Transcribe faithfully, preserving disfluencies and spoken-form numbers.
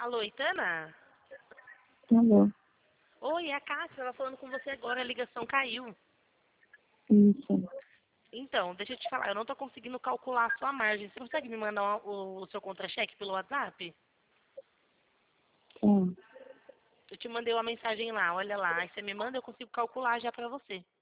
Alô, Itana? Alô, Oi, é a Cássia, ela falando com você agora, a ligação caiu. isso. Então, deixa eu te falar, eu não tô conseguindo calcular a sua margem. Você consegue me mandar o, o seu contra-cheque pelo WhatsApp? Tá, Eu te mandei uma mensagem lá, olha lá. Aí você me manda, eu consigo calcular já pra você.